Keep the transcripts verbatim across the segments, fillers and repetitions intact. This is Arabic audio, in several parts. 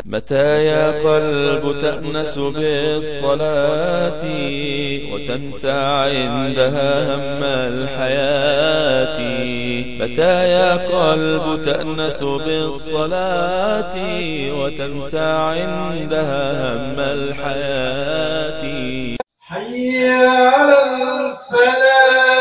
متى يا قلب تأنس بالصلاة وتنسى عندها هم الحياة؟ متى يا قلب تأنس بالصلاة وتنسى عندها هم الحياة؟ حي على الفلاح.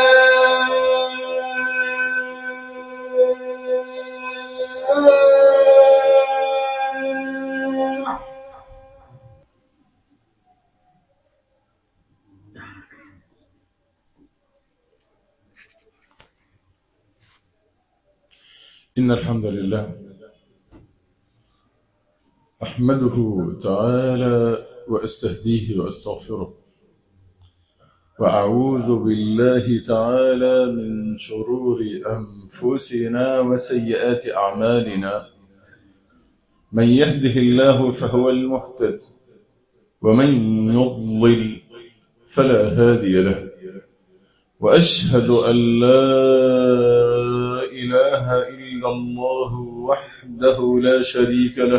إن الحمد لله أحمده تعالى وأستهديه وأستغفره، وأعوذ بالله تعالى من شرور أنفسنا وسيئات أعمالنا. من يهده الله فهو المهتد، ومن يضلل فلا هادي له. وأشهد أن لا إله إلا الله وحده لا شريك له،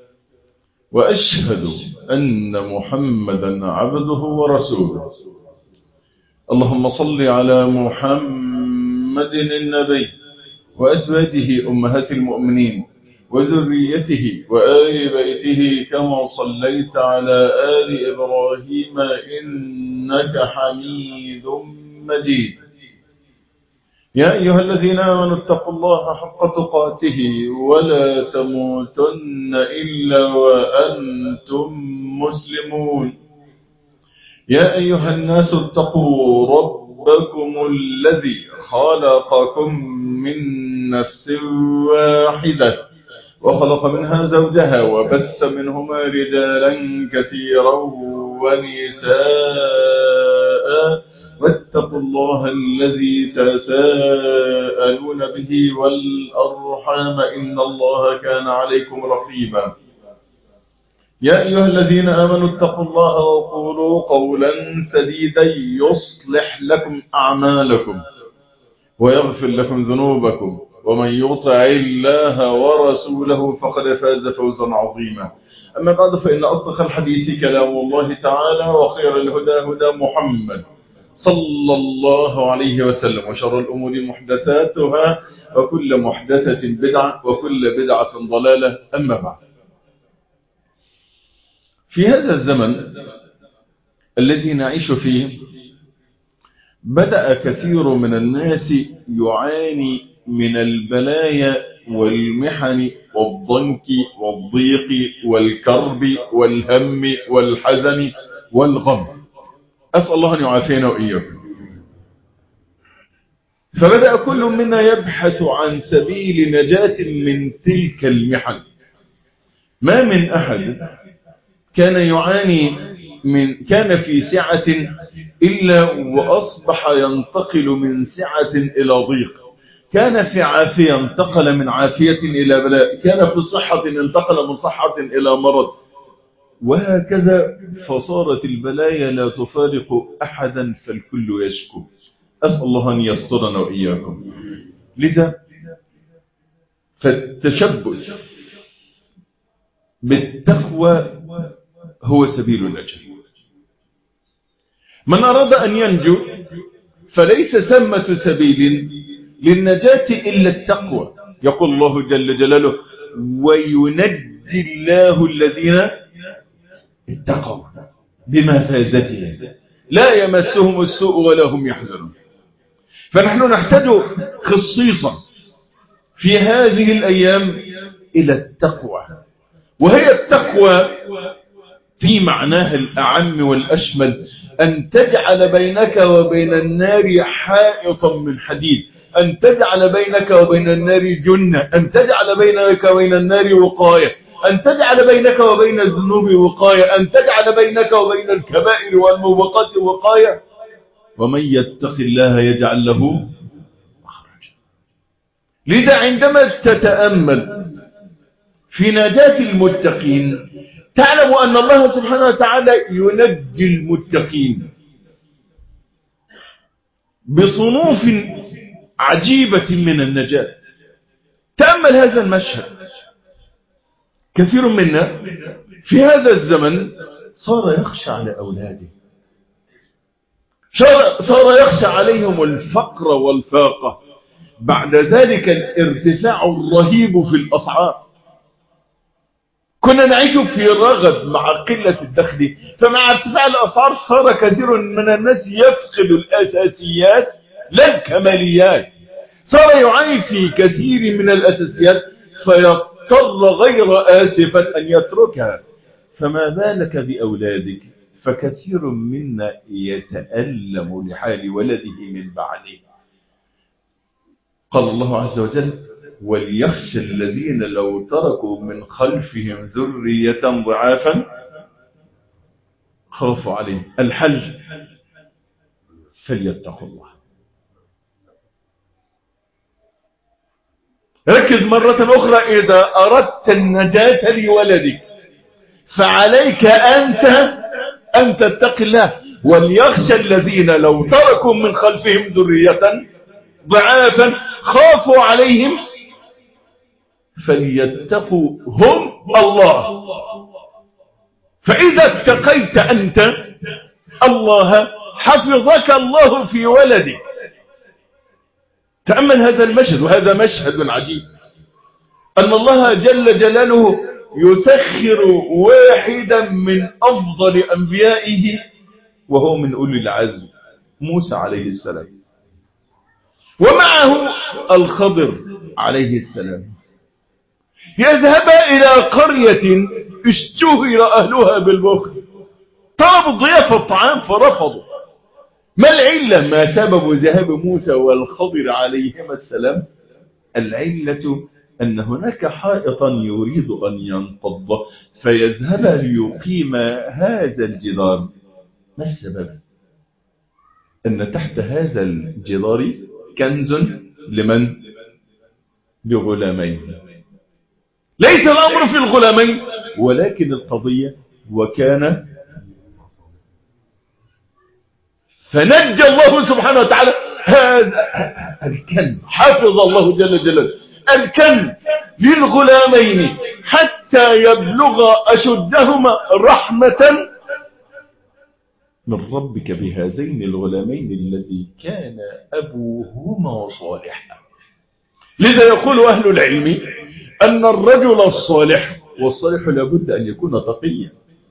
وأشهد أن محمدا عبده ورسوله. اللهم صل على محمد النبي وأزواجه أمهات المؤمنين وذريته وآل بيته كما صليت على آل إبراهيم إنك حميد مجيد. يا أيها الذين آمنوا اتقوا الله حق تقاته ولا تموتن إلا وأنتم مسلمون. يا أيها الناس اتقوا ربكم الذي خلقكم من نفس واحدة وخلق منها زوجها وبث منهما رجالا كثيرا ونساء، واتقوا الله الذي تساءلون به والأرحام إن الله كان عليكم رقيبا. يا أيها الذين آمنوا اتقوا الله وقولوا قولا سديدا يصلح لكم أعمالكم ويغفر لكم ذنوبكم، ومن يطع الله ورسوله فقد فاز فوزا عظيما. أما بعد، فإن أصدق الحديث كلام الله تعالى، وخير الهدى هدى محمد صلى الله عليه وسلم، وشر الأمور محدثاتها، وكل محدثة بدعة، وكل بدعة ضلالة. أما بعد، في هذا الزمن الذي نعيش فيه بدأ كثير من الناس يعاني من البلايا والمحن والضنك والضيق والكرب والهم والحزن والغم. أسأل الله أن يعافينا وإياكم. فبدأ كل منا يبحث عن سبيل نجاة من تلك المحن. ما من أحد كان يعاني من كان في سعة إلا وأصبح ينتقل من سعة إلى ضيق. كان في عافية انتقل من عافية إلى بلاء. كان في صحة انتقل من صحة إلى مرض، وهكذا. فصارت البلايا لا تفارق أحدا، فالكل يشكو. أسأل الله أن يسترنا وإياكم. لذا فالتشبث بالتقوى هو سبيل النجاة. من أراد أن ينجو فليس ثمة سبيل للنجاة إلا التقوى. يقول الله جل جلاله: وينجي الله الذين اتقوا بمفازتهم لا يمسهم السوء ولا هم يحزنون. فنحن نحتاج خصيصا في هذه الأيام إلى التقوى، وهي التقوى في معناها الأعم والأشمل أن تجعل بينك وبين النار حائطا من حديد، أن تجعل بينك وبين النار جنة، أن تجعل بينك وبين النار وقاية، أن تجعل بينك وبين الذنوب وقاية، أن تجعل بينك وبين الكبائر والموبقات وقاية. ومن يتق الله يجعل له مخرجا. لذا عندما تتأمل في نجاة المتقين تعلم أن الله سبحانه وتعالى ينجي المتقين بصنوف عجيبة من النجاة. تأمل هذا المشهد. كثير منا في هذا الزمن صار يخشى على أولاده، صار يخشى عليهم الفقر والفاقة، بعد ذلك الارتفاع الرهيب في الأسعار. كنا نعيش في رغد مع قلة الدخل، فمع ارتفاع الأسعار صار كثير من الناس يفقد الأساسيات لا الكماليات، صار يعاني في كثير من الأساسيات فيضطر غير آسفا أن يتركها. فما بالك بأولادك؟ فكثير منا يتألم لحال ولده من بعده. قال الله عز وجل: وليخشى الذين لو تركوا من خلفهم ذرية ضعافا خافوا عليهم. الحل فليتقوا الله. ركز مرة أخرى، إذا أردت النجاة لولدك فعليك أنت أن تتقي الله. وليخشى الذين لو تركوا من خلفهم ذرية ضعافا خافوا عليهم فليتقوا هم الله. فإذا اتقيت أنت الله حفظك الله في ولدك. تأمل هذا المشهد، وهذا مشهد عجيب، أن الله جل جلاله يسخر واحدا من أفضل أنبيائه وهو من أولي العزم، موسى عليه السلام، ومعه الخضر عليه السلام، يذهبا إلى قرية اشتهر أهلها بالبخل، طلبوا ضيافة الطعام فرفضوا. ما العلة؟ ما سبب ذهاب موسى والخضر عليهما السلام؟ العلة أن هناك حائطا يريد أن ينقض فيذهب ليقيم هذا الجدار. ما السبب؟ أن تحت هذا الجدار كنز لمن؟ لغلامين. ليس الأمر في الغلامين، ولكن القضية وكان فنجى الله سبحانه وتعالى هذا الكنز، حفظ الله جل جلاله الكنز للغلامين حتى يبلغ أشدهما رحمة من ربك بهذين الغلامين الذي كان أبوهما صالحا. لذا يقول أهل العلم أن الرجل الصالح، والصالح لابد أن يكون تقيا،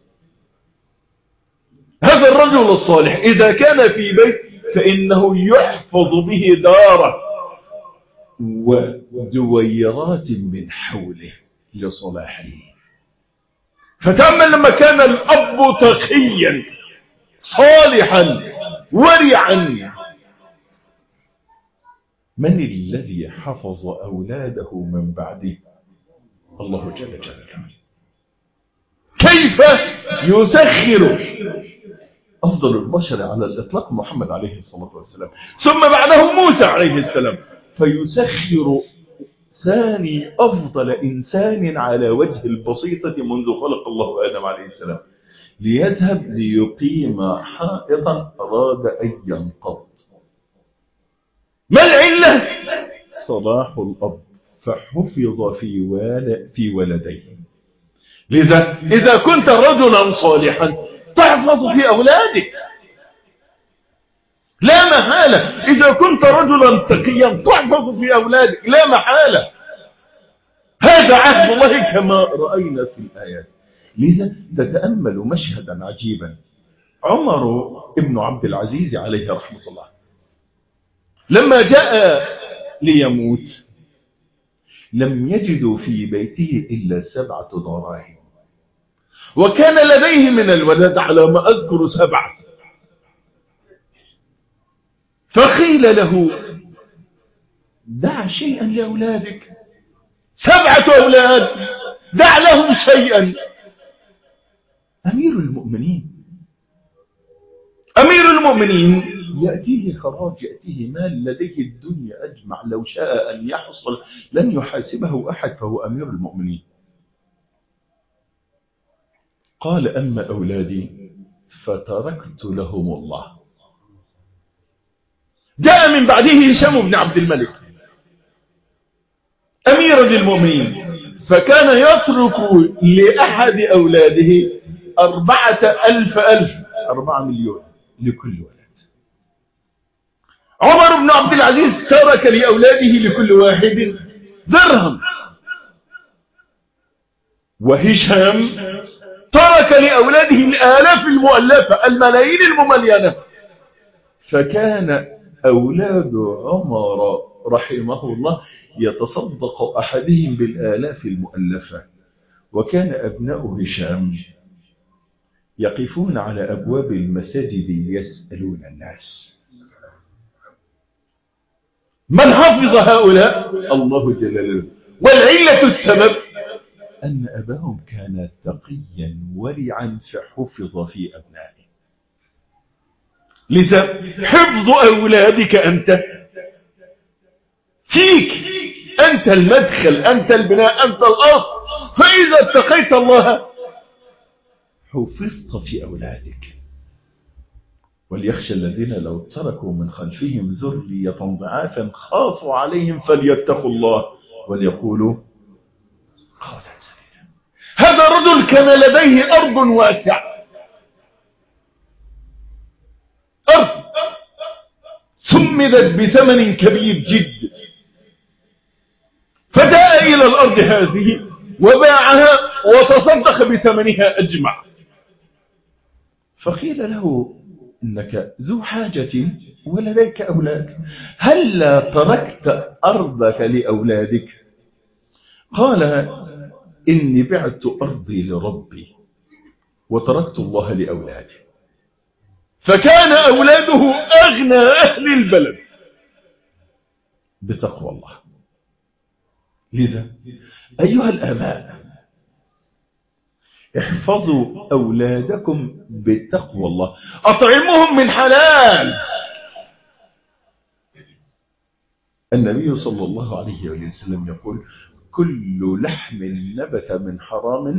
هذا الرجل الصالح إذا كان في بيت فإنه يحفظ به داره ودويرات من حوله لصلاحه. فتأمل لما كان الأب تقيا صالحا ورعا، من الذي حفظ أولاده من بعده؟ الله جل جلاله. كيف يسخر أفضل البشر على الإطلاق محمد عليه الصلاة والسلام، ثم بعده موسى عليه السلام، فيسخر ثاني أفضل إنسان على وجه البسيطة منذ خلق الله آدم عليه السلام، ليذهب ليقيم حائطا أراد أن ينقض. ما العلة؟ صلاح الأب فحفظ في ول في ولديه. لذا إذا كنت رجلا صالحا تحفظ في أولادك لا محالة، إذا كنت رجلا تقيا تحفظ في أولادك لا محالة. هذا عهد الله كما رأينا في الآيات. لذا تتأمل مشهدا عجيبا. عمر ابن عبد العزيز عليه رحمة الله لما جاء ليموت لم يجدوا في بيته إلا سبعة دراهم، وكان لديه من الولد على ما أذكر سبعة. فقيل له دع شيئا لأولادك، سبعة أولاد دع لهم شيئا. أمير المؤمنين أمير المؤمنين يأتيه خراج، يأتيه مال، لديه الدنيا أجمع، لو شاء أن يحصل لن يحاسبه أحد، فهو أمير المؤمنين. قال أما أولادي فتركت لهم الله. جاء من بعده هشام بن عبد الملك أميرا للمؤمنين، فكان يترك لأحد أولاده أربعة ألف ألف أربعة مليون لكل ولد. عمر بن عبد العزيز ترك لأولاده لكل واحد درهم، وهشام ترك لأولاده الآلاف المؤلفة الملايين المملينة. فكان أولاد عمر رحمه الله يتصدق أحدهم بالآلاف المؤلفة، وكان أبناء هشام يقفون على أبواب المساجد يسألون الناس من حفظ هؤلاء؟ الله جل جلاله. والعلة السبب أن أباهم كان تقيا ورعا فحفظ في أبنائه. لذا حفظ أولادك أنت فيك، أنت المدخل، أنت البناء، أنت الأصل. فإذا اتقيت الله حفظت في أولادك. وليخشى الذين لو تركوا من خلفهم ذرية ضعافا خافوا عليهم فليتقوا الله وليقولوا قولا سديدا. هذا الرجل كان لديه أرض واسعة، أرض سمدت بثمن كبير جدا، فجاء إلى الأرض هذه وباعها وتصدق بثمنها أجمع. فقيل له إنك ذو حاجة ولديك أولاد، هل لا تركت أرضك لأولادك؟ قال إني بعت أرضي لربي وتركت الله لأولادي. فكان أولاده أغنى أهل البلد بتقوى الله. لذا أيها الآباء احفظوا أولادكم بتقوى الله، أطعمهم من حلال. النبي صلى الله عليه وسلم يقول كل لحم نبت من حرام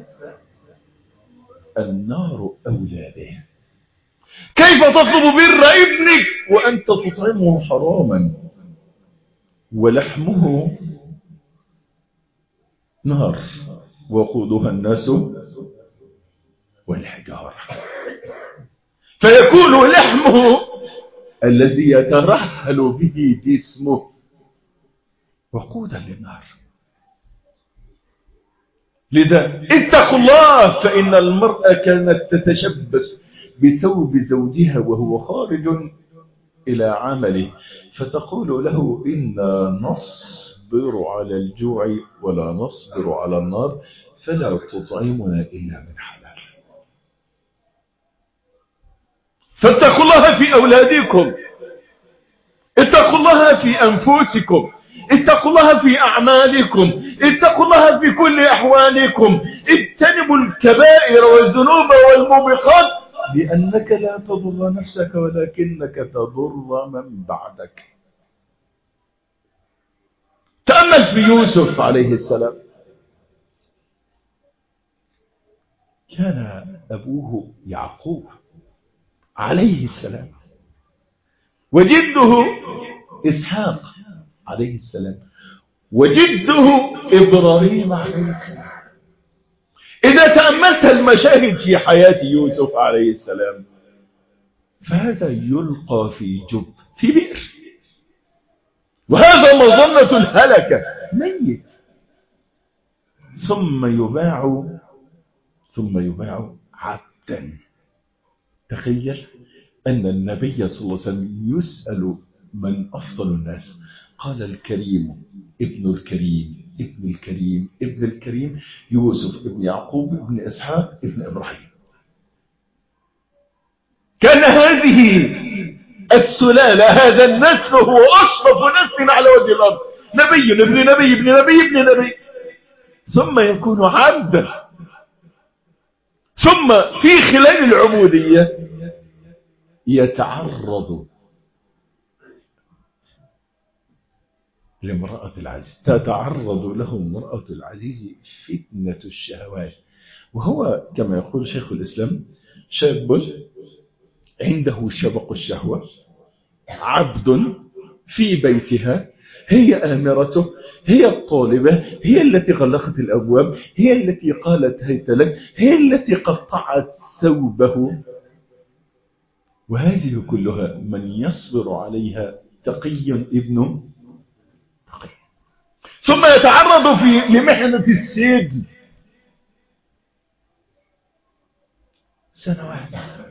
فالنار أولى به. كيف تطلب بر ابنك وأنت تطعمه حراما ولحمه نار وقودها الناس والحجارة؟ فيكون لحمه الذي يترهل به جسمه وقودا للنار. لذا اتقوا الله، فإن المرأة كانت تتشبث بثوب زوجها وهو خارج إلى عمله، فتقول له إنا نصبر على الجوع ولا نصبر على النار فلا تطعمنا إلا من حلال. فاتقوا الله في أولادكم، اتقوا الله في أنفسكم، اتقوا الله في أعمالكم، اتقوا الله في كل أحوالكم. اجتنبوا الكبائر والذنوب والموبقات، لأنك لا تضر نفسك ولكنك تضر من بعدك. تأمل في يوسف عليه السلام، كان أبوه يعقوب عليه السلام وجده إسحاق عليه السلام وجده إبراهيم عليه السلام. إذا تأملت المشاهد في حياة يوسف عليه السلام فهذا يلقى في جب في بئر، وهذا مظنة الهلكة ميت، ثم يباع ثم يباع عبدا. تخيل أن النبي صلى الله عليه وسلم يسأل من أفضل الناس، قال الكريم ابن الكريم ابن الكريم ابن الكريم يوسف ابن يعقوب ابن إسحاق ابن إبراهيم. كان هذه السلالة، هذا النسل هو أشرف نسل على وجه الأرض، نبي ابن نبي ابن نبي ابن نبي، ثم يكون عبدا، ثم في خلال العبودية يتعرض لامرأة العزيز، تتعرض له امرأة العزيز فتنة الشهوات. وهو كما يقول شيخ الإسلام شاب عنده شبق الشهوة، عبد في بيتها هي آمرته، هي الطالبة، هي التي غلقت الأبواب، هي التي قالت هيت لك، هي التي قطعت ثوبه. وهذه كلها من يصبر عليها تقي ابن تقي. ثم يتعرض في لمحنة السجن سنوات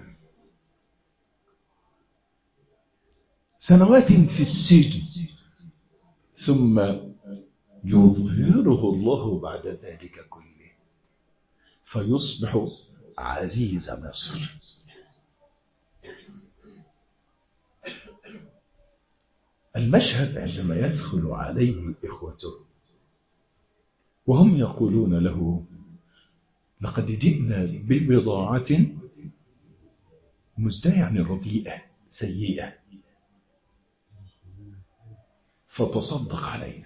سنوات في السجن، ثم يظهره الله بعد ذلك كله فيصبح عزيز مصر. المشهد عندما يدخل عليه إخوته وهم يقولون له لقد جئنا ببضاعة مزدى يعني رديئة سيئة فتصدق علينا.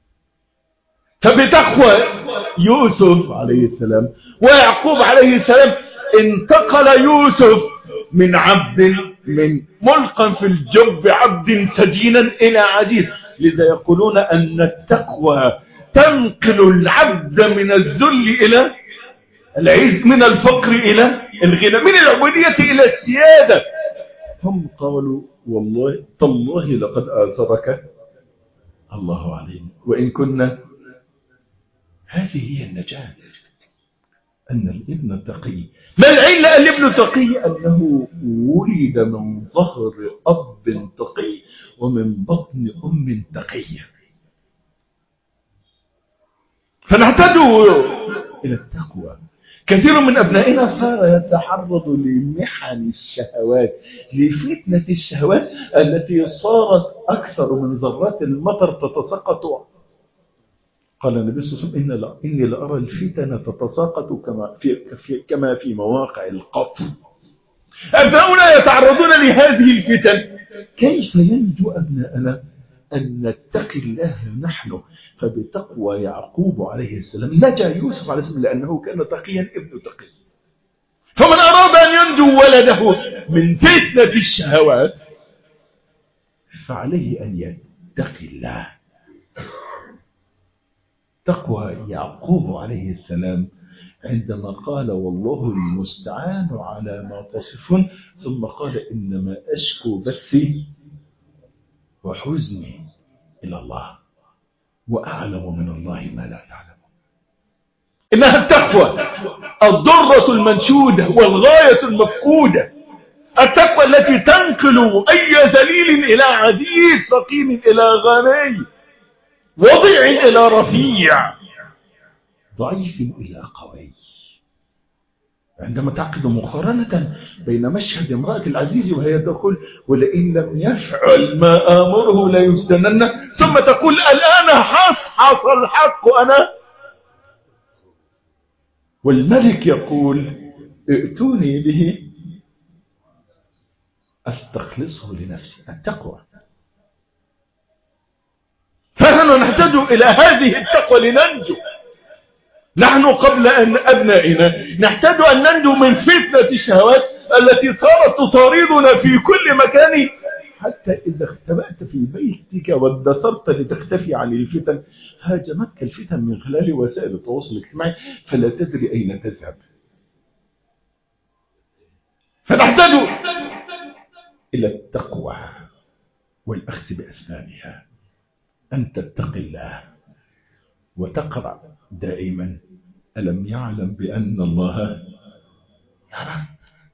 فبتقوى يوسف عليه السلام ويعقوب عليه السلام انتقل يوسف من عبد من ملقا في الجب عبد سجينا إلى عزيز. لذا يقولون أن التقوى تنقل العبد من الذل إلى العز، من الفقر إلى الغنى، من العبودية إلى السيادة. هم قالوا والله تالله لقد آثرك الله علينا وإن كنا. هذه هي النجاة، أن الابن التقي. ما العلة الابن تقي؟ أنه ولد من ظهر أب تقي ومن بطن أم تقية. فنحتاج إلى التقوى. كثير من أبنائنا صار يتعرض لمحن الشهوات، لفتنة الشهوات التي صارت أكثر من ذرات المطر تتساقط. قال النبي صلى الله عليه وسلم إني لأرى الفتن تتساقط كما في, كما في مواقع القطر. أبناؤنا يتعرضون لهذه الفتن. كيف ينجو أبناءنا؟ أن نتقي الله نحن. فبتقوى يعقوب عليه السلام نجا يوسف عليه السلام لأنه كان تقيا ابن تقي. فمن أراد أن ينجو ولده من فتنة الشهوات فعليه أن يتقي الله. تقوى يعقوب عليه السلام عندما قال والله المستعان على ما تصفون، ثم قال إنما أشكو بثي وحزني إلى الله وأعلم من الله ما لا تعلمون. إنها التقوى الضرة المنشودة والغاية المفقودة، التقوى التي تنقل أي ذليل إلى عزيز، فقير إلى غني، وضيع إلى رفيع، ضعيف إلى قوي. عندما تعقد مقارنة بين مشهد امرأة العزيز وهي تقول ولئن لم يفعل ما آمره لا يسجنن، ثم تقول الآن حصحص الحق أنا، والملك يقول ائتوني به أستخلصه لنفسي. التقوى. فنحن نحتاج إلى هذه التقوى لننجو. نحن قبل أن أبنائنا نحتاج أن ننجو من فتنة الشهوات التي صارت تطاردنا في كل مكان، حتى إذا اختبأت في بيتك وادثرت لتختفي عن الفتن هاجمتك الفتن من خلال وسائل التواصل الاجتماعي فلا تدري أين تذهب. فنحتاج إلى التقوى والأخذ بأسبابها. أن تتقي الله وتقرأ دائما ألم يعلم بأن الله يرى.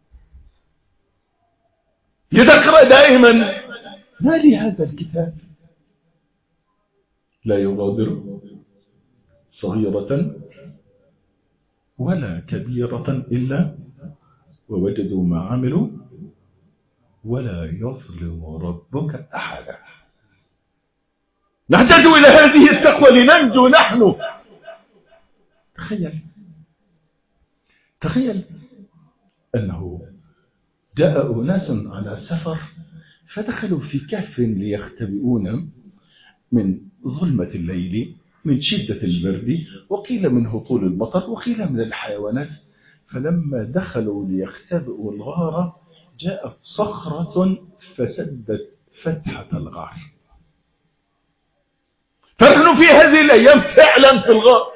يتقرأ دائما ما لهذا الكتاب لا يغادر صغيرة ولا كبيرة إلا ووجدوا ما عملوا ولا يظلم ربك أحدا. نحتاج إلى هذه التقوى لننجو نحن. تخيل تخيل أنه جاء أناس على سفر فدخلوا في كهف ليختبئون من ظلمة الليل، من شدة البرد، وقيل من هطول المطر، وقيل من الحيوانات. فلما دخلوا ليختبئوا الغار جاءت صخرة فسدت فتحة الغار. فنحن في هذه الأيام فعلا في الغار.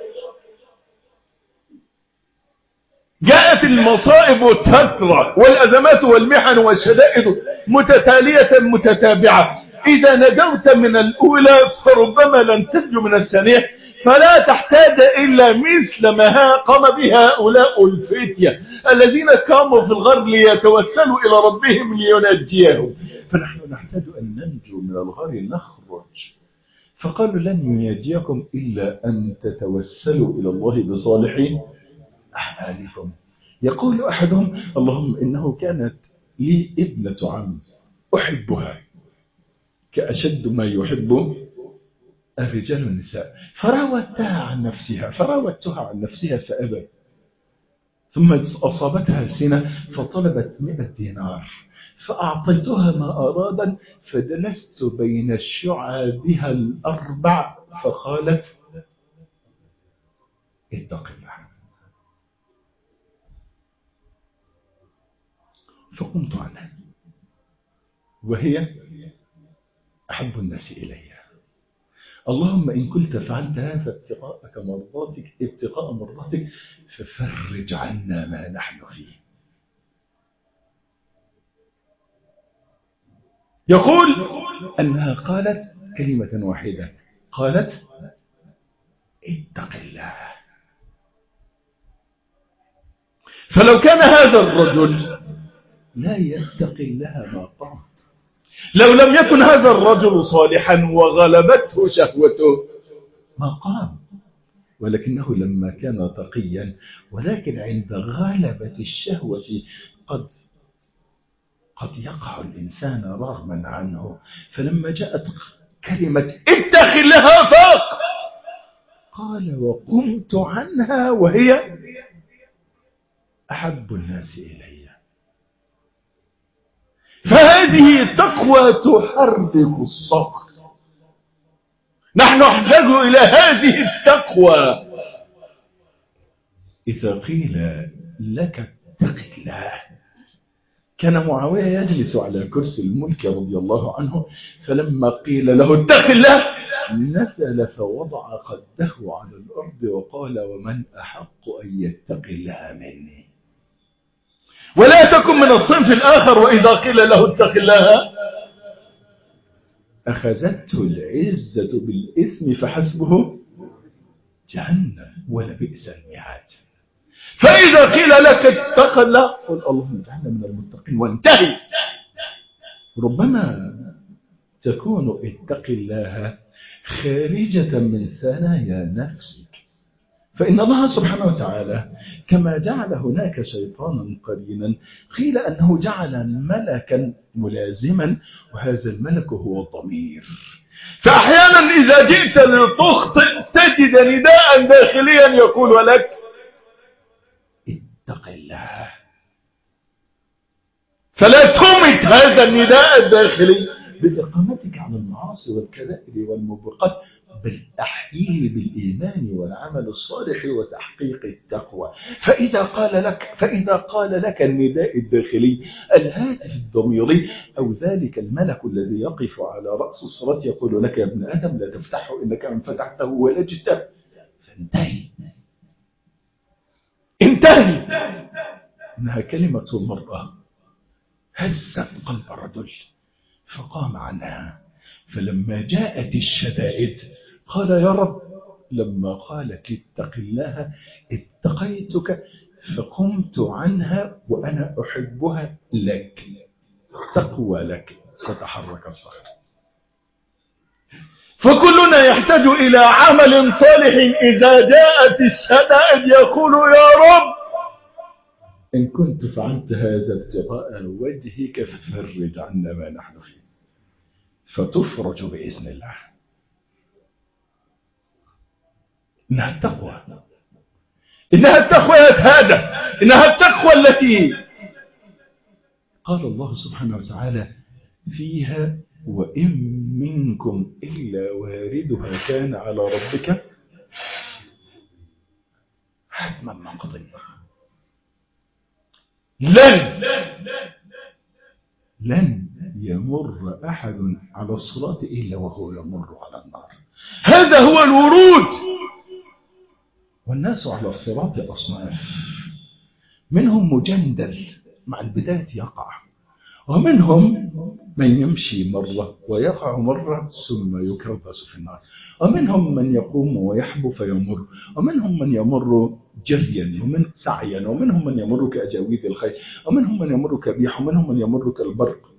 جاءت المصائب والتترى والأزمات والمحن والشدائد متتالية متتابعة. إذا نجوت من الأولى فربما لن تنجو من الثانية، فلا تحتاج إلا مثل ما قام بها هؤلاء الفتية الذين قاموا في الغار ليتوسلوا إلى ربهم لينجيهم. فنحن نحتاج أن ننجو من الغار نخرج. فقالوا لن ينجيكم إلا أن تتوسلوا إلى الله بصالح أعمالكم. يقول أحدهم اللهم إنه كانت لي ابنة عم أحبها كأشد ما يحب الرجال والنساء، فراودتها عن نفسها فراودتها عن نفسها فأبت، ثم أصابتها سنة فطلبت مئة دينار فأعطيتها ما أرادا، فجلست بين شعابها الأربع فقالت اتق الله. فقمت عنها وهي أحب الناس إلي. اللهم إن كنت فعلت هذا ابتغاءك مرضاتك ابتغاء مرضاتك ففرج عنا ما نحن فيه. يقول أنها قالت كلمة واحدة، قالت اتق الله. فلو كان هذا الرجل لا يتقي الله ما قام، لو لم يكن هذا الرجل صالحا وغلبته شهوته ما قام، ولكنه لما كان تقيا ولكن عند غلبة الشهوة قد قد يقع الإنسان رغما عنه. فلما جاءت كلمة اتق الله فاق، قال وقمت عنها وهي أحب الناس إلي. فهذه التقوى تحرك الصقر. نحن نحتاج إلى هذه التقوى. إذا قيل لك اتق الله، كان معاوية يجلس على كرسي الملك رضي الله عنه، فلما قيل له اتق الله نزل فوضع خده على الأرض وقال ومن أحق أن يتق الله مني. ولا تكن من الصنف الآخر وإذا قيل له اتق الله أخذته العزة بالإثم فحسبه جهنم ولبئس المعاد. فإذا قيل لك اتق الله قل اللهم اجعلنا من المتقين وانتهي. ربما تكون اتق الله خارجة من ثنايا نفسك، فإن الله سبحانه وتعالى كما جعل هناك شيطانا قرينا قيل أنه جعل ملكا ملازما، وهذا الملك هو الضمير. فأحيانا إذا جئت لتخطئ تجد نداء داخليا يقول لك اتق الله، فلا تمت هذا النداء الداخلي بإقامتك على المعاصي والكبائر والموبقات، بل أحييه بالإيمان والعمل الصالح وتحقيق التقوى. فإذا قال لك فإذا قال لك النداء الداخلي الهاتف الضميري أو ذلك الملك الذي يقف على رأس الصلاة يقول لك يا ابن آدم لا تفتحه إنك من فتحته ولجت، فانتهي انتهي. إنها كلمة المرأة هزت قلب الرجل فقام عنها. فلما جاءت الشدائد قال يا رب لما قالت اتق الله اتقيتك فقمت عنها وأنا أحبها لك، تقوى لك فتحرك الصخر. فكلنا يحتاج إلى عمل صالح إذا جاءت الشدائد يقول يا رب إن كنت فعلت هذا ابتغاء وجهك ففرج عنا ما نحن فيه، فتفرج بإذن الله. إنها التقوى، إنها التقوى يا سادة، إنها التقوى التي قال الله سبحانه وتعالى فيها وإن منكم إلا واردها كان على ربك حتما مقضيا. لن لن يمر أحد على الصراط إلا وهو يمر على النار. هذا هو الورود. والناس على الصراط أصناف، منهم مجندل مع البداية يقع، ومنهم من يمشي مرة ويقع مرة ثم يكربس في النار، ومنهم من يقوم ويحبو فيمر، ومنهم من يمر جريا ومن سعيا، ومنهم من يمر كأجاويد الخيل، ومنهم من يمر كبيح، ومنهم من يمر كالبرق.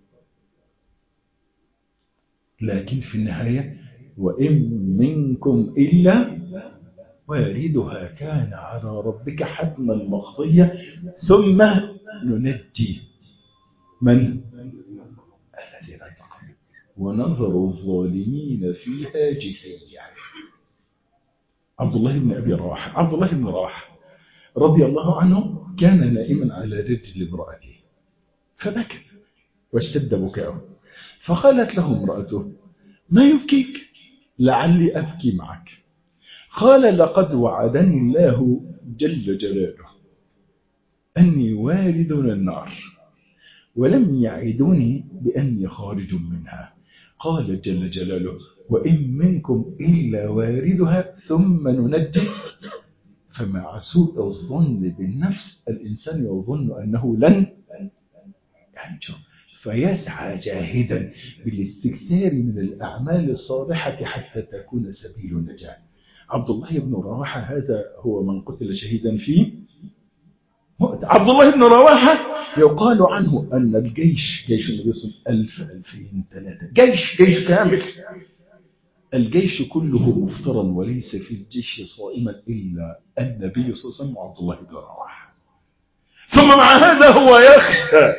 لكن في النهاية وإن منكم إلا واردها كان على ربك حتما مقضيا ثم ننجي من الذين اتقوا ونظر الظالمين فيها جثيا. عبد الله بن أبي رواحة عبد الله بن رواحة رضي الله عنه كان نائما على رجل امرأته فبكى واشتد بكاؤه، فقالت له امرأته: ما يبكيك؟ لعلي أبكي معك. قال: لقد وعدني الله جل جلاله أني وارد النار ولم يعدني بأني خارج منها. قال جل جلاله: وإن منكم إلا واردها ثم ننجي. فمع سوء الظن بالنفس الإنسان يظن أنه لن ينجو، فيسعى جاهدا بالاستكثار من الأعمال الصالحة حتى تكون سبيل النجاة. عبد الله بن رواحة هذا هو من قتل شهيدا فيه مؤتة. عبد الله بن رواحة يقال عنه أن الجيش جيش النبي صلى الله عليه وسلم ألف ألفين ثلاثة جيش جيش كامل، الجيش كله مفطرا وليس في الجيش صائما إلا النبي صلى الله عليه وسلم وعبد الله بن رواحة. ثم مع هذا هو يخشى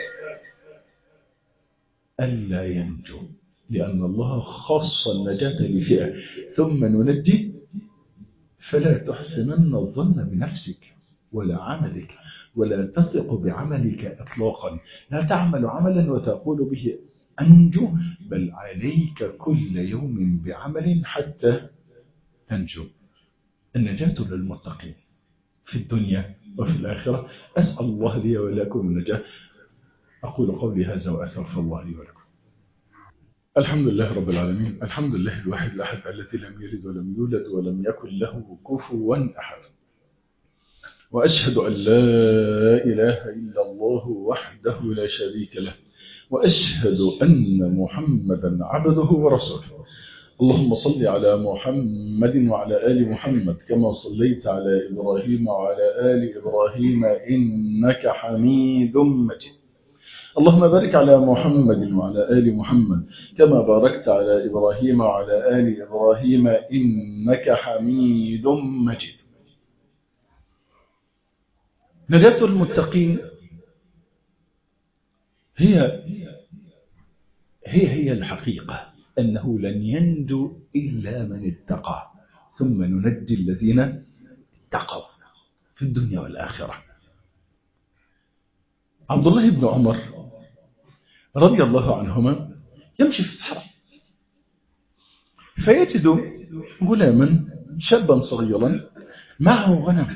ألا ينجو لأن الله خص النجاة لفئة. ثم ننجي فلا تحسنن الظن بنفسك ولا عملك ولا تثق بعملك إطلاقا. لا تعمل عملا وتقول به أنجو، بل عليك كل يوم بعمل حتى تنجو. النجاة للمتقين في الدنيا وفي الآخرة. أسأل الله لي ولكم النجاة. أقول قولي هذا وأستغفر الله لي ولكم. الحمد لله رب العالمين، الحمد لله الواحد الأحد الذي لم يلد ولم يولد ولم يكن له كفوا أحد، وأشهد أن لا إله إلا الله وحده لا شريك له، وأشهد أن محمدا عبده ورسوله. اللهم صل على محمد وعلى آل محمد كما صليت على إبراهيم وعلى آل إبراهيم إنك حميد مجيد. اللهم بارك على محمد وعلى آل محمد كما باركت على إبراهيم وعلى آل إبراهيم إنك حميد مجيد. نجاة المتقين هي هي هي الحقيقة أنه لن ينجو إلا من اتقى، ثم ننجي الذين اتقوا في الدنيا والآخرة. عبد الله بن عمر رضي الله عنهما يمشي في الصحراء فيجد غلاما شابا صغيرا معه غنم،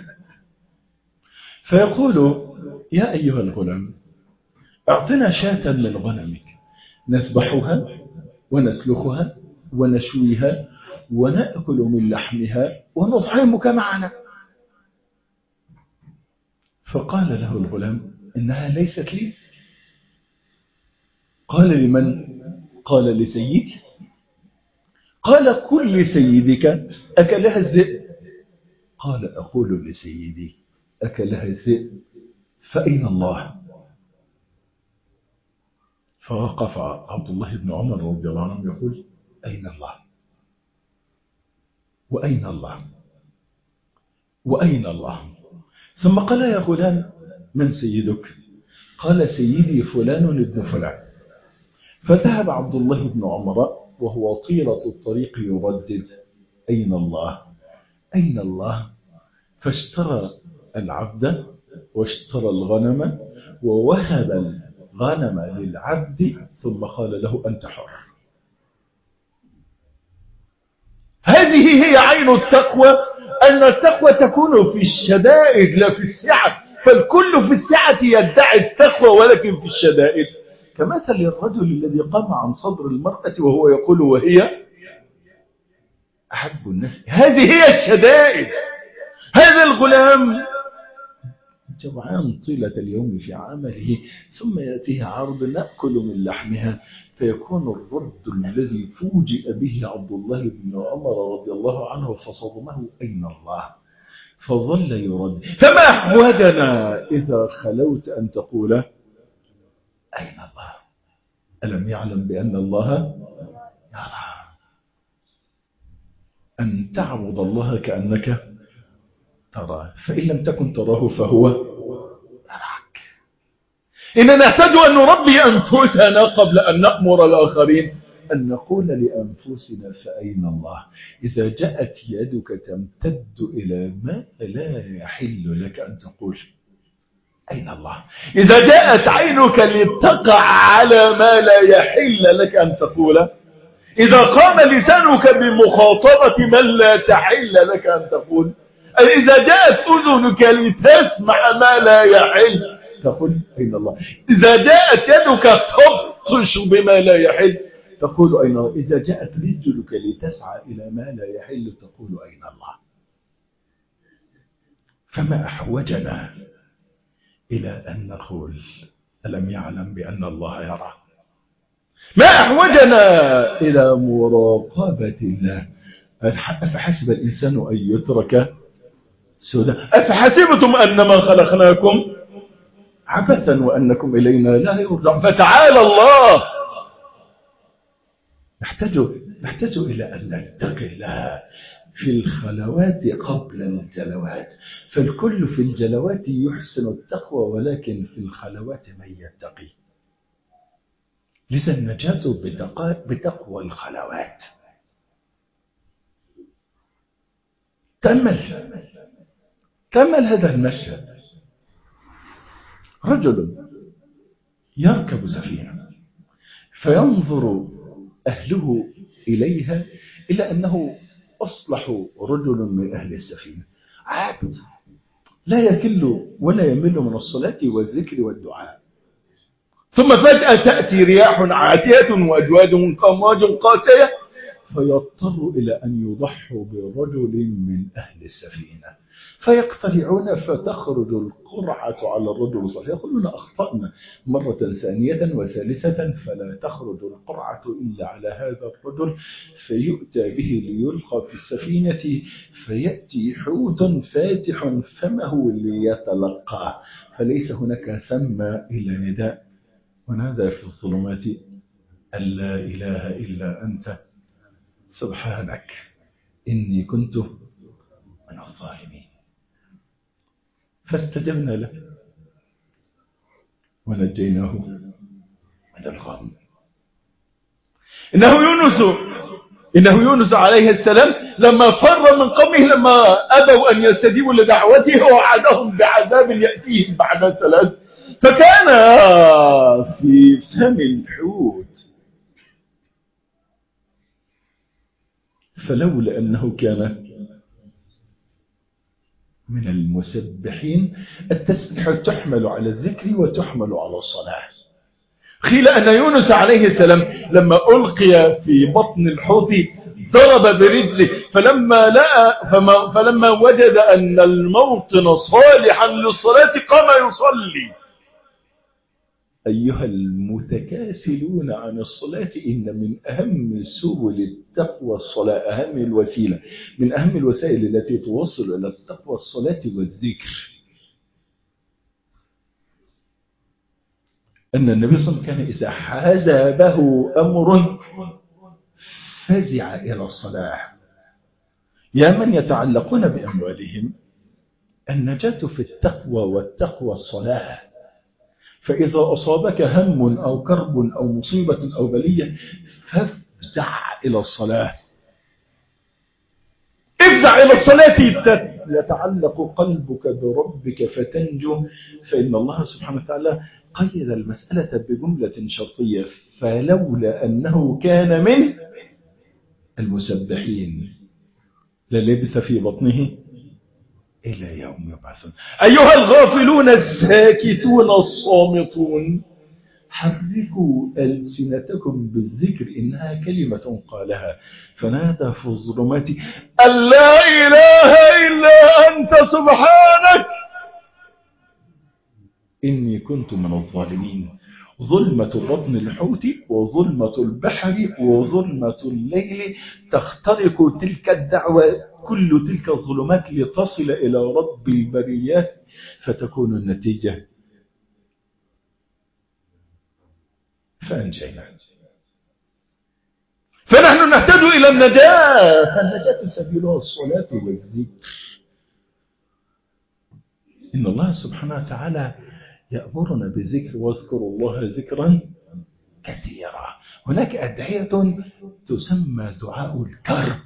فيقول: يا أيها الغلام، أعطنا شاة من غنمك نذبحها ونسلخها ونشويها ونأكل من لحمها ونطعمك معنا. فقال له الغلام: إنها ليست لي. قال: لمن؟ قال: لسيدي. قال: كل سيدك أكلها الذئب. قال: أقول لسيدي أكلها الذئب فأين الله؟ فوقف عبد الله بن عمر رضي الله عنه يقول: أين الله؟ وأين الله؟ وأين الله؟ ثم قال: يا غلام، من سيدك؟ قال: سيدي فلان ابن فلان. فذهب عبد الله بن عمر وهو طيلة الطريق يردد: أين الله؟ أين الله؟ فاشترى العبد واشترى الغنم ووهب الغنم للعبد ثم قال له: أنت حر. هذه هي عين التقوى، أن التقوى تكون في الشدائد لا في السعة، فالكل في السعة يدعي التقوى ولكن في الشدائد. كمثل الرجل الذي قام عن صدر المرأة وهو يقول وهي أحب الناس. هذه هي الشدائد. هذا الغلام جوعان طيلة اليوم في عمله، ثم يأتيه عرض نأكل من لحمها، فيكون الرد الذي فوجئ به عبد الله بن عمر رضي الله عنه فصدمه: أين الله؟ فظل يرد. فما أحوجنا إذا خلوت أن تقول أين الله؟ ألم يعلم بأن الله يرى؟ أن تعبد الله كأنك تراه، فإن لم تكن تراه فهو يراك. إننا نحتاج أن نربي أنفسنا قبل أن نأمر الآخرين، أن نقول لأنفسنا: فأين الله؟ إذا جاءت يدك تمتد إلى ما لا يحل لك أن تقول أين الله؟ إذا جاءت عينك لتقع على ما لا يحل لك أن تقول، إذا قام لسانك بمخاطبة من لا تحل لك أن تقول، إذا جاءت أذنك لتسمع ما لا يحل تقول أين الله؟ إذا جاءت يدك تبطش بما لا يحل تقول أين الله؟ إذا جاءت رجلك لتسعى إلى ما لا يحل تقول أين الله؟ فما أحوجنا إلى أن نقول: ألم يعلم بأن الله يرى؟ ما أحوجنا إلى مراقبة الله؟ أفحسب الإنسان أن يترك سدى؟ أفحسبتم أنما خلقناكم عبثا وأنكم إلينا لا يرجعون؟ فتعالى الله. نحتاج نحتاج إلى أن نتقي الله في الخلوات قبل الجلوات، فالكل في الجلوات يحسن التقوى، ولكن في الخلوات من يتقي. لذا النجاة بتقوى الخلوات. تأمل تأمل هذا المشهد: رجل يركب سفينة فينظر أهله إليها إلى أنه أصلح رجل من أهل السفينة، عابد لا يكل ولا يمل من الصلاة والذكر والدعاء. ثم فجأة تأتي رياح عاتية وأجواد قماج قاسية فيضطر إلى أن يضحوا برجل من أهل السفينة، فيقتلعون فتخرج القرعة على الرجل الصالح. يقولون: أخطأنا مرة ثانية وثالثة، فلا تخرج القرعة إلا على هذا الرجل، فيؤتى به ليلقى في السفينة، فيأتي حوت فاتح فمه ليتلقاه، فليس هناك ثم إلا نداء: ونادى في الظلمات أن لا إله إلا أنت سبحانك إني كنت من الظالمين. فاستجبنا له ونجيناه من الغم. إنه يونس إنه يونس عليه السلام لما فر من قومه، لما أبوا أن يستجيبوا لدعوته ووعدهم بعذاب يأتيهم بعد ثلاث، فكان في فم الحوت، فلولا أنه كان من المسبحين. التسبيح تحمل على الذكر وتحمل على الصلاة. قيل أن يونس عليه السلام لما ألقي في بطن الحوت ضرب برجله، فلما لقى فما فلما وجد أن الموطن صالحا للصلاة قام يصلي. أيها المتكاسلون عن الصلاة، إن من أهم سبل التقوى الصلاة، أهم الوسيلة من أهم الوسائل التي توصل إلى التقوى الصلاة والذكر. أن النبي صلى الله عليه وسلم كان إذا حازبه أمر فزع إلى الصلاة. يا من يتعلقون بأموالهم، النجاة في التقوى، والتقوى الصلاة. فإذا أصابك هم أو كرب أو مصيبة أو بلية فافزع إلى الصلاة. افزع إلى الصلاة يتعلق قلبك بربك فتنجو، فإن الله سبحانه وتعالى قيد المسألة بجملة شرطية: فلولا أنه كان من المسبحين للبث في بطنه إلى يوم يبعثون. أيها الغافلون الساكتون الصامتون، حركوا ألسنتكم بالذكر إنها كلمة قالها فنادى في الظلمات أن لا إله إلا أنت سبحانك إني كنت من الظالمين. ظلمة بطن الحوت وظلمة البحر وظلمة الليل تخترق تلك الدعوة كل تلك الظلمات لتصل إلى رب البريات فتكون النتيجة فأنجينا. فنحن نهتد إلى النجاة، فالنجاة سبيلها الصلاة والذكر. إن الله سبحانه وتعالى يأمرنا بالذكر واذكروا الله ذكرا كثيرا. هناك أدعية تسمى دعاء الكرب،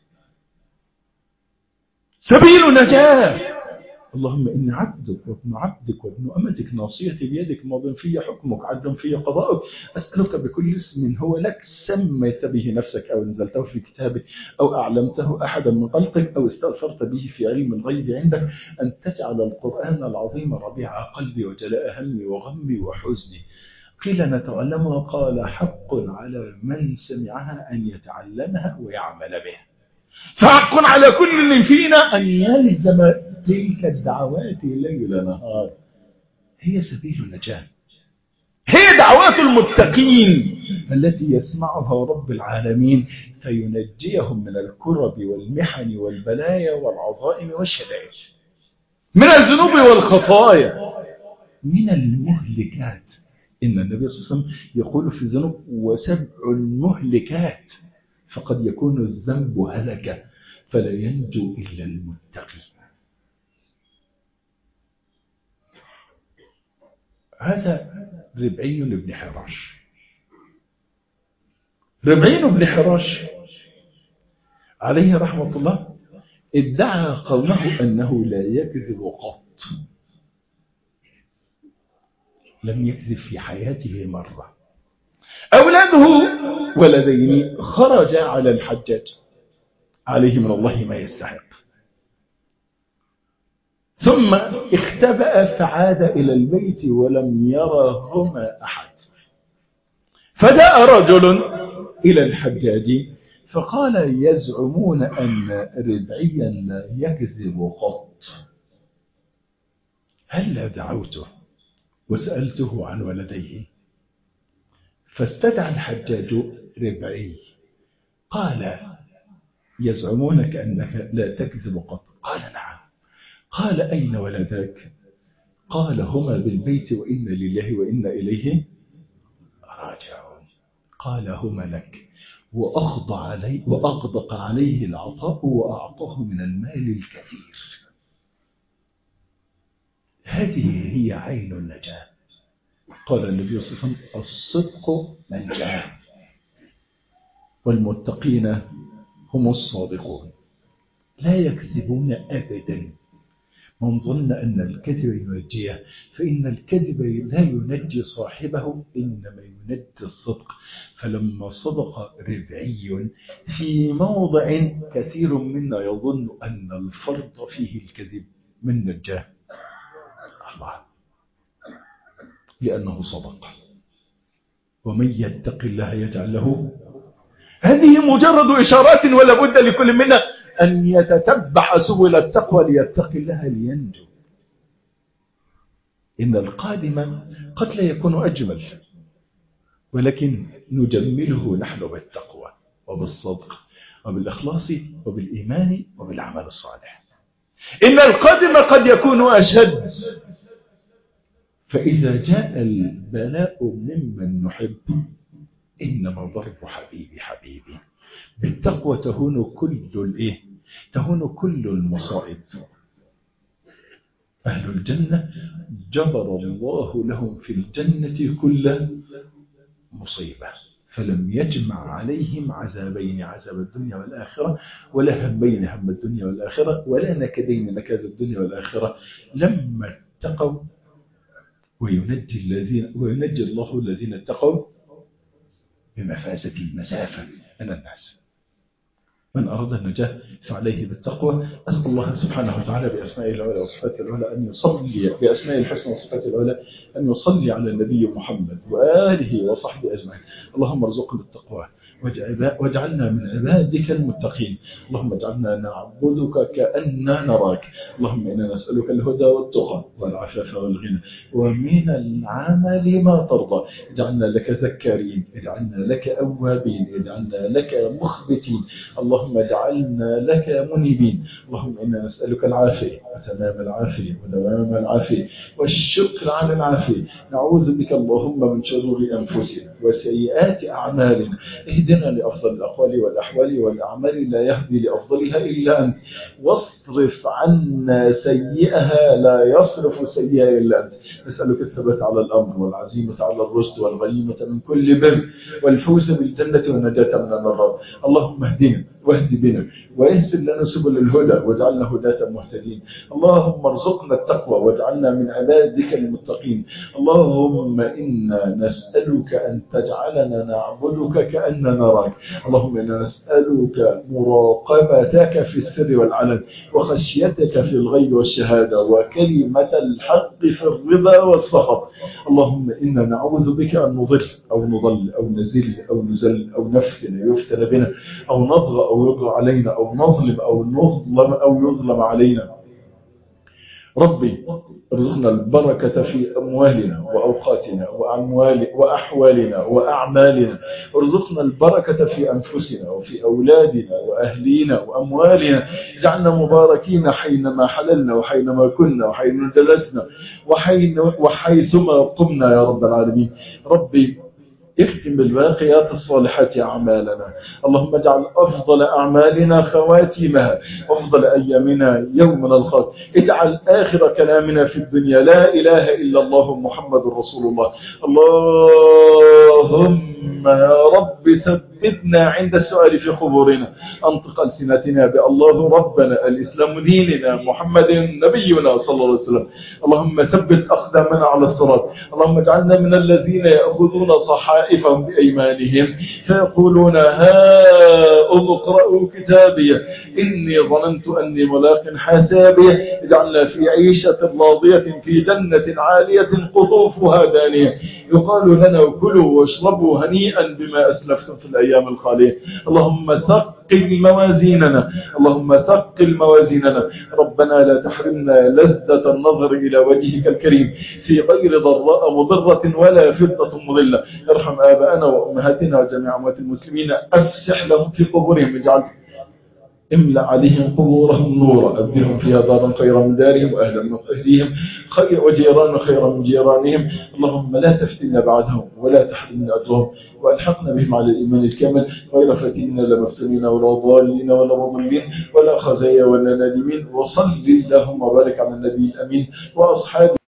سبيل نجاة. اللهم إني عبدك وابن عبدك وابن أمتك ناصيتي بيدك ماض في حكمك عدل في قضاؤك أسألك بكل اسم هو لك سميت به نفسك أو نزلته في كتابك أو أعلمته أحدا من خلقك أو استأثرت به في علم الغيب عندك أن تجعل القرآن العظيم ربيع قلبي وجلاء همي وغمي وحزني. قيل نتعلمها قال حق على من سمعها أن يتعلمها ويعمل بها. فحق على كل فينا أن يلزم تلك الدعوات ليل نهار. هي سبيل النجاة، هي دعوات المتقين التي يسمعها رب العالمين فينجيهم من الكرب والمحن والبلايا والعظائم والشدائد، من الذنوب والخطايا، من المهلكات. إن النبي صلى الله عليه وسلم يقول في الذنوب وسبع المهلكات، فقد يكون الذنب هلكة فلا ينجو إلا المتقي. هذا ربعي بن حراش. ربعي بن حراش عليه رحمة الله ادعى قومه أنه لا يكذب قط، لم يكذب في حياته مرة. أولاده ولدين خرج على الحجاج عليه من الله ما يستحق، ثم اختبأ فعاد إلى البيت ولم يرهما أحد. فجاء رجل إلى الحجاج فقال يزعمون أن ربعيا لا يكذب قط، هل دعوته وسألته عن ولديه؟ فاستدعى الحجاج ربعي قال يزعمون كأنك لا تكذب قط. قال نعم. قال أين ولدك؟ قال هما بالبيت وإن لله وإن إليه راجعون. قال هما لك، وأخضع عليه وأغدق عليه العطاء وأعطاه من المال الكثير. هذه هي عين النجاة. قال النبي صلى الله عليه وسلم الصدق نجاة والمتقين هم الصادقون لا يكذبون أبدا. من ظن أن الكذب ينجيه فإن الكذب لا ينجي صاحبه إنما ينجي الصدق. فلما صدق ربعي في موضع كثير منا يظن أن الفرض فيه الكذب من نجاه الله، لأنه صدق. ومن يتق الله يجعل له. هذه مجرد إشارات ولا بد لكل منا أن يتتبع سبل التقوى ليتقي الله لينجو. إن القادم قد لا يكون أجمل، ولكن نجمله نحن بالتقوى وبالصدق وبالإخلاص وبالإيمان وبالعمل الصالح. إن القادم قد يكون أشد، فإذا جاء البلاء ممن نحب إنما ضرب حبيبي حبيبي. بالتقوى تهون كل الإيه؟ تهون كل المصائب. أهل الجنة جبر الله لهم في الجنة كل مصيبة، فلم يجمع عليهم عذابين، عذاب الدنيا والآخرة، ولا همين، هم الدنيا والآخرة، ولا نكدين، نكاد الدنيا والآخرة. لما اتقوا وينجي الذين وينجي الله الذين اتقوا بمفازة المسافة من الناس. من أراد النجاة فعليه بالتقوى. أسأل الله سبحانه وتعالى بأسمائه العلى وصفاته العلى أن يصلي بأسمائه الحسنى وصفاته العلى أن يصلي على النبي محمد وآله وصحبه أجمعين. اللهم ارزقنا التقوى واجعلنا من عبادك المتقين. اللهم اجعلنا نعبدك كأننا نراك. اللهم إنا نسألك الهدى والتقى والعفاف والغنى ومن العمل ما ترضى. اجعلنا لك ذكارين، اجعلنا لك أوابين، اجعلنا لك مخبتين. اللهم اجعلنا لك منيبين. اللهم إنا نسألك العافية وتمام العافية ودوام العافية والشكر على العافية. نعوذ بك اللهم من شرور أنفسنا وسيئات أعمالنا. اهدنا لأفضل الأقوال والأحوال والأعمال لا يهدي لأفضلها إلا أنت، واصرف عنا سيئها لا يصرف سيئها إلا أنت. نسألك الثبات على الأمر والعزيمة على الرشد والغنيمة من كل بر والفوز بالجنة والنجاة من النار. اللهم اهدنا واهد بنا ويسر لنا سبل الهدى واجعلنا هداة مهتدين. اللهم ارزقنا التقوى واجعلنا من عبادك المتقين. اللهم إنا نسألك أن تجعلنا نعبدك كأننا نراك. اللهم إنا نسألك مراقبتك في السر والعلن وخشيتك في الغيب والشهادة وكلمة الحق في الرضا والسخط. اللهم إنا نعوذ بك أن نضل أو نضل أو نزل أو نزل أو نفتن يفتن بنا أو نضغى أو يضغى علينا أو نظلم أو نظلم أو يظلم علينا. ربي ارزقنا البركة في أموالنا وأوقاتنا وأموال وأحوالنا وأعمالنا. ارزقنا البركة في أنفسنا وفي أولادنا وأهلينا وأموالنا. اجعلنا مباركين حينما حللنا وحينما كنا وحين جلسنا وحين وحيثما قمنا يا رب العالمين. ربي اختم بالباقيات الصالحات أعمالنا. اللهم اجعل أفضل أعمالنا خواتيمها، أفضل أيامنا يوم نلقاك. اجعل آخر كلامنا في الدنيا لا إله إلا الله محمد رسول الله. اللهم يا رب ثبتنا عند السؤال في قبورنا، أنطق ألسنتنا بالله ربنا الإسلام ديننا محمد نبينا صلى الله عليه وسلم. اللهم ثبت أقدامنا على الصراط. اللهم اجعلنا من الذين يأخذون صحائفهم بأيمانهم فيقولون ها اقرأوا كتابي إني ظننت أني ملاق حسابي. اجعلنا في عيشة راضية في جنة عالية قطوفها دانية يقال لنا كلوا واشربوا هنيئا بما أسلفتم في الأيام الخالية. اللهم ثقل موازيننا، اللهم ثقل موازيننا. ربنا لا تحرمنا لذة النظر إلى وجهك الكريم في غير ضراء مضرة ولا فتنة مضلة. ارحم آباءنا وأمهاتنا وجميع أموات المسلمين، أفسح لهم في قبورهم، اجعل املأ عليهم قبورهم نورا، أبدلهم فيها دارا خيرا من دارهم وأهلا من أهليهم خير وجيرانا خيرا من جيرانهم. اللهم لا تفتنا بعدهم ولا تحرمنا أجرهم وألحقنا بهم على الإيمان الكامل غير فاتنين لا مفتونين ولا ضالين ولا مضلين ولا خزايا ولا نادمين. وصل اللهم وبارك على النبي الأمين وأصحابه